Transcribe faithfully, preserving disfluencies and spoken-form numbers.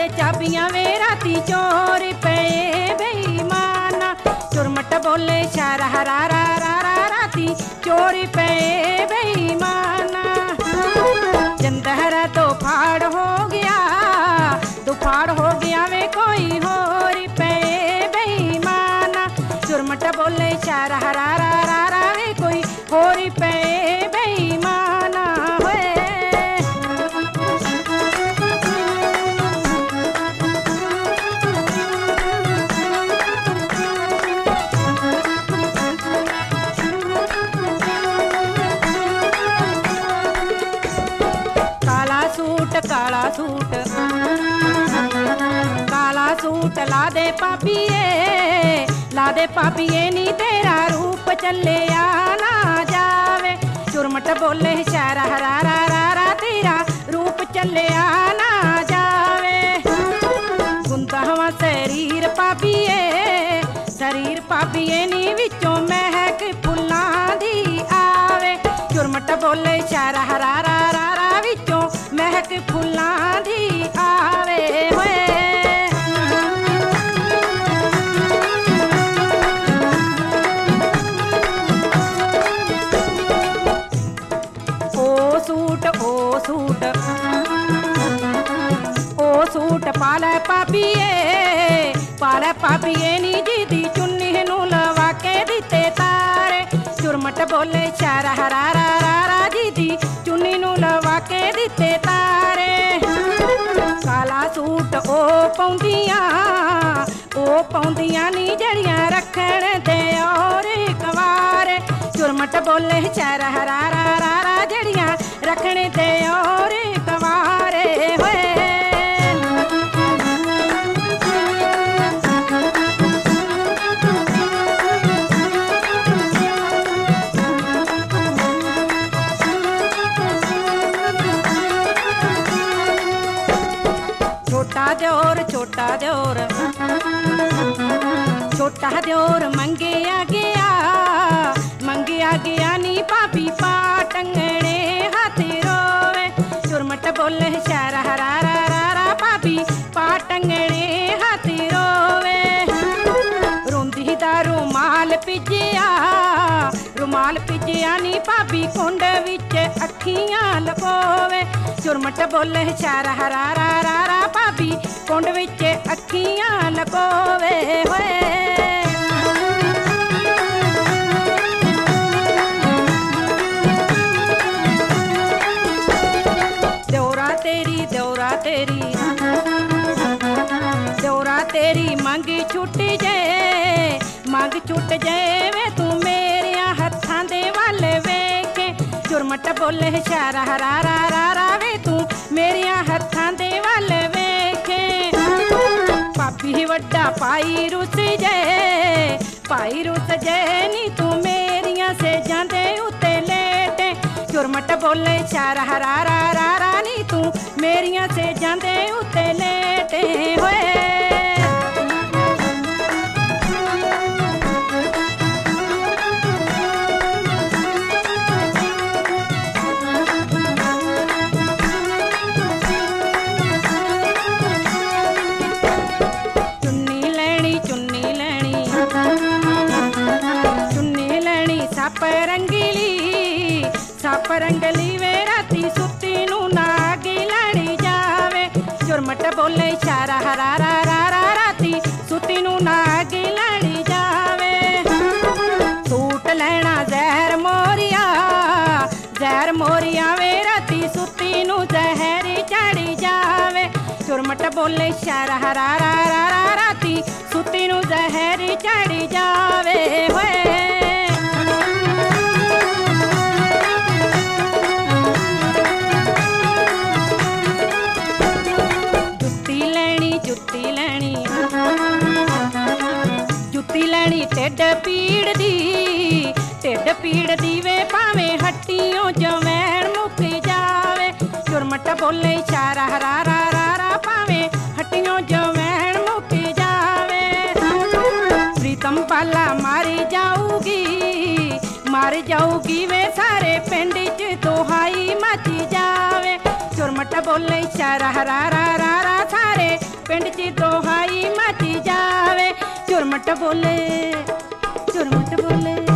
चाबियां वे राती चोरी पे बेईमाना। चुरमट बोले शरा रा रा रा राती चोरी पे बेईमाना। जंदहरा तो फाड़ हो गया दुफाड़ हो गया वे कोई होरी पे बेईमाना। चुरमट बोले शरा रा रा रा रा वे कोई होरी पे बेईमाना। काला सूट काला सूट ला दे पापिए ला दे पापिए नी तेरा रूप चले ना जावे। चुरमट बोले शरा रा रा रा रा तेरा रूप चले ना जावे। गुंदावा शरीर पापिए शरीर पापिए नी विचों महक फुल्लां दी आवे। चुरमट बोले शरा रा रा रा रा विचों महक फुल्लां दी आवे होए। ओ सूट ओ सूट ओ सूट पाले पापिए पाले पापिए नी जी दी चुन्नी नू लवा के दिते तारे। चुरमट बोले शरा रा रा रा रा जी दी चुन्नी नू लवा के दिते तारे। काला सूट ओ पौंदियां ओ पौंदियां नी जड़ियां रखण दे और कवारे। चुरमट बोले शरा रा रा रा रा जड़ियां रखण दे और कवारे होए। छोटा द्योर छोटा द्योर छोटा द्योर मंगिया गया मंगिया गया नी पापी पाटंगणे हाथ रोवे। चुरमट बोले शरा रा रा रा रा पापी पाटंगणे हाथ रोवे। रोंदी दा रुमाल पिजिया रुमाल पिजिया नी पापी कुंड विच अखियां लकोवे। चुरमट बोले शरा रा रा रा रा पापी कुंड विच अखियां लकोवे होए। द्योरा तेरी द्योरा तेरी द्योरा तेरी मंग छुट जाए मंग छुट जाए वे तू मेरिया हत्थां दे वल वेखे। चुरमट बोले शरा रा रा रा रा वे तू मेरिया हत्थां दे वल वेखे। पापी वड्डा पाई रुस जाए पाई रुस जाए नी तू मेरिया से जांदे उते लेटे। चुरमट बोले शरा रा रा रा रा नी तू मेरिया से जांदे उते लेटे होए। सप रंगली सप रंगली वे राती सुती नू नागी लड़ी जावे। चुरमट बोले शरा रा रा रा रा राती सुती नू नागी लड़ी जावे। सूट लेना जहर मोरिया जहर मोरिया वे राती सुती नू जहर चढ़ी जावे। चुरमट बोले शरा रा रा रा रा राती सुती नू जहर चढ़ी जावे होए। जुत्ती लैनी ढिड पीड़ दी ढिड पीड़ दी वे भावें हट्टियों जवैन मुक जावे। चुरमट बोले शरा रा रा रा रा भावें हट्टियों जवैन मुक जावे। प्रीतम पाला मारी जाऊगी मारी जाऊगी वे सारे पिंड च दुहाई मची जावे। चुरमट बोले शरा रा रा रा रा सारे पिंड च दोहाई मची जावे। झुरमट बोले झुरमट बोले